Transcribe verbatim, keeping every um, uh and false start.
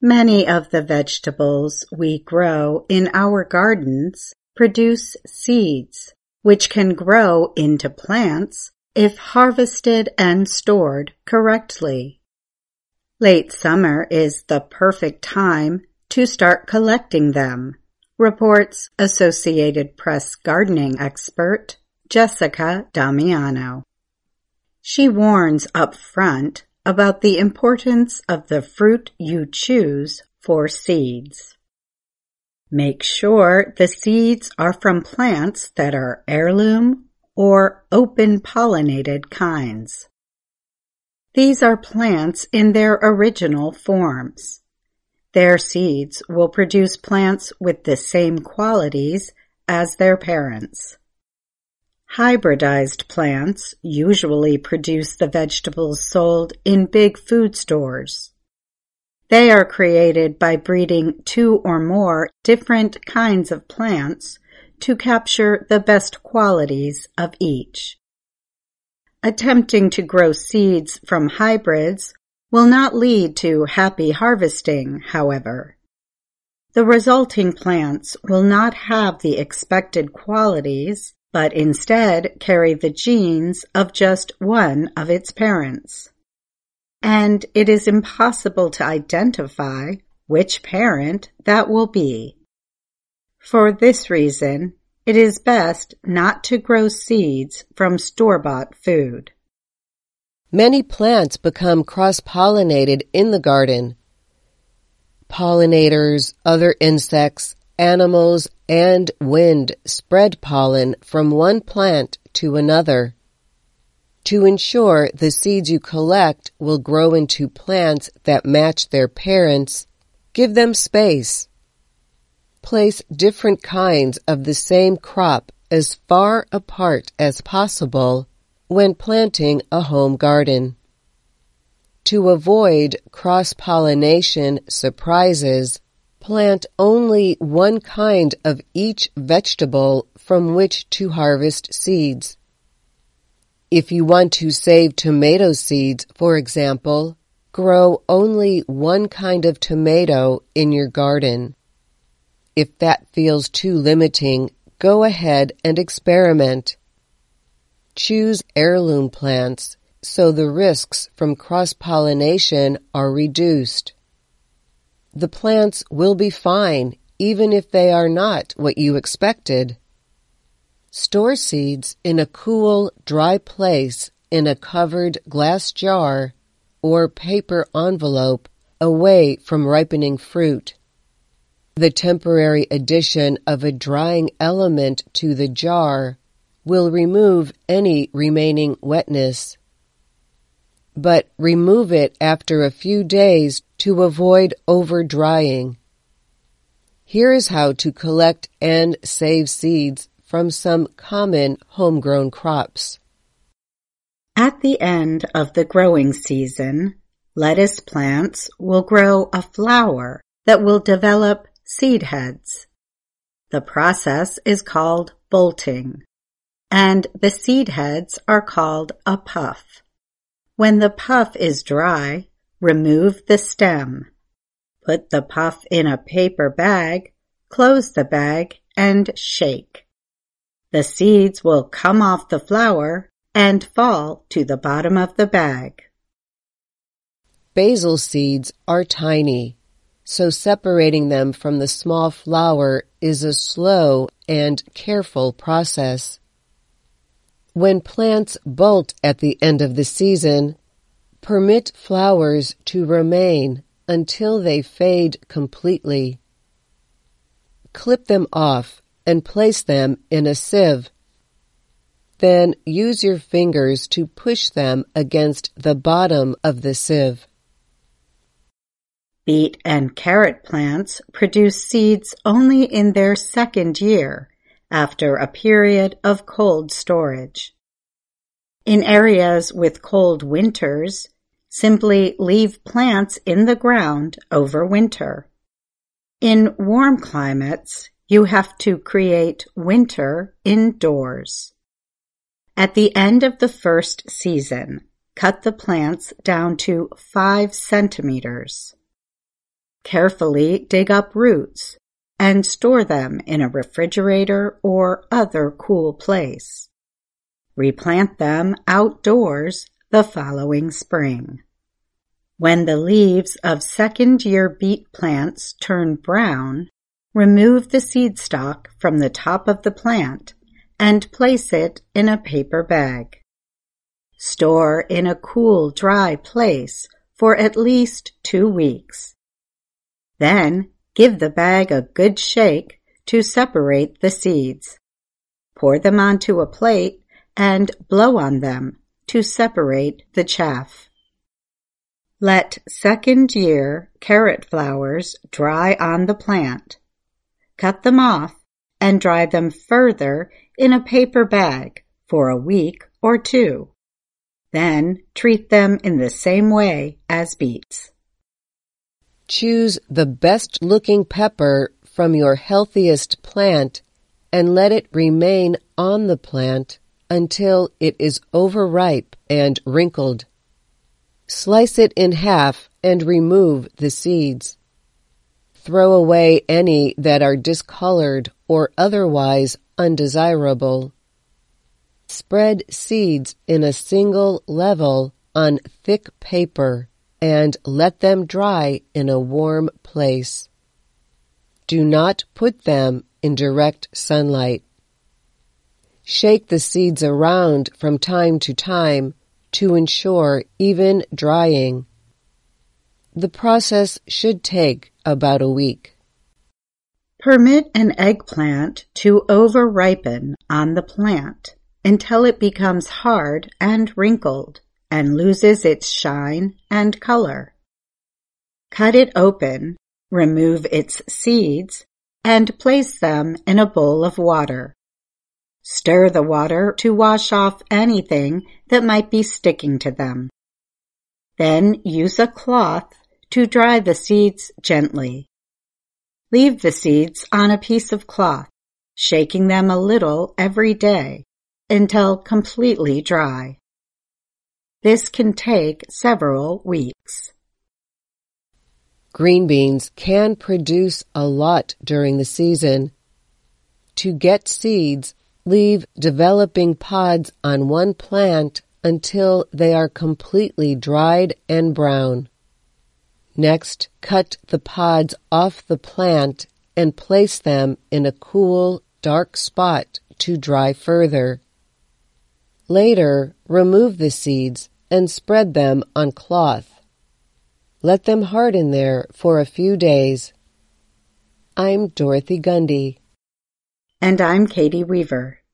Many of the vegetables we grow in our gardens produce seeds, which can grow into plants if harvested and stored correctly. Late summer is the perfect time to start collecting them, reports Associated Press gardening expert Jessica Damiano. She warns up front about the importance of the fruit you choose for seeds. Make sure the seeds are from plants that are heirloom or open-pollinated kinds. These are plants in their original forms. Their seeds will produce plants with the same qualities as their parents. Hybridized plants usually produce the vegetables sold in big food stores. They are created by breeding two or more different kinds of plants to capture the best qualities of each. Attempting to grow seeds from hybrids will not lead to happy harvesting, however. The resulting plants will not have the expected qualities, but instead carry the genes of just one of its parents. And it is impossible to identify which parent that will be. For this reason, it is best not to grow seeds from store-bought food. Many plants become cross-pollinated in the garden. Pollinators, other insects, animals, and wind spread pollen from one plant to another. To ensure the seeds you collect will grow into plants that match their parents, give them space. Place different kinds of the same crop as far apart as possible when planting a home garden. To avoid cross-pollination surprises, plant only one kind of each vegetable from which to harvest seeds. If you want to save tomato seeds, for example, grow only one kind of tomato in your garden. If that feels too limiting, go ahead and experiment. Choose heirloom plants so the risks from cross-pollination are reduced. The plants will be fine even if they are not what you expected. Store seeds in a cool, dry place in a covered glass jar or paper envelope away from ripening fruit. The temporary addition of a drying element to the jar will remove any remaining wetness. But remove it after a few days to avoid over-drying. Here is how to collect and save seeds from some common homegrown crops. At the end of the growing season, lettuce plants will grow a flower that will develop seed heads. The process is called bolting, and the seed heads are called a puff. When the puff is dry, remove the stem. Put the puff in a paper bag, close the bag, and shake. The seeds will come off the flower and fall to the bottom of the bag. Basil seeds are tiny, so separating them from the small flower is a slow and careful process. When plants bolt at the end of the season, permit flowers to remain until they fade completely. Clip them off and place them in a sieve. Then use your fingers to push them against the bottom of the sieve. Beet and carrot plants produce seeds only in their second year, after a period of cold storage. In areas with cold winters, simply leave plants in the ground over winter. In warm climates, you have to create winter indoors. At the end of the first season, cut the plants down to five centimeters. Carefully dig up roots and store them in a refrigerator or other cool place. Replant them outdoors the following spring. When the leaves of second-year beet plants turn brown, remove the seed stalk from the top of the plant and place it in a paper bag. Store in a cool, dry place for at least two weeks. Then give the bag a good shake to separate the seeds. Pour them onto a plate and blow on them to separate the chaff. Let second-year carrot flowers dry on the plant. Cut them off and dry them further in a paper bag for a week or two. Then treat them in the same way as beets. Choose the best-looking pepper from your healthiest plant and let it remain on the plant until it is overripe and wrinkled. Slice it in half and remove the seeds. Throw away any that are discolored or otherwise undesirable. Spread seeds in a single level on thick paper and let them dry in a warm place. Do not put them in direct sunlight. Shake the seeds around from time to time to ensure even drying. The process should take about a week. Permit an eggplant to over-ripen on the plant until it becomes hard and wrinkled and loses its shine and color. Cut it open, remove its seeds, and place them in a bowl of water. Stir the water to wash off anything that might be sticking to them. Then use a cloth to dry the seeds gently. Leave the seeds on a piece of cloth, shaking them a little every day until completely dry. This can take several weeks. Green beans can produce a lot during the season. To get seeds, leave developing pods on one plant until they are completely dried and brown. Next, cut the pods off the plant and place them in a cool, dark spot to dry further. Later, remove the seeds and spread them on cloth. Let them harden there for a few days. I'm Dorothy Gundy. And I'm Katie Weaver.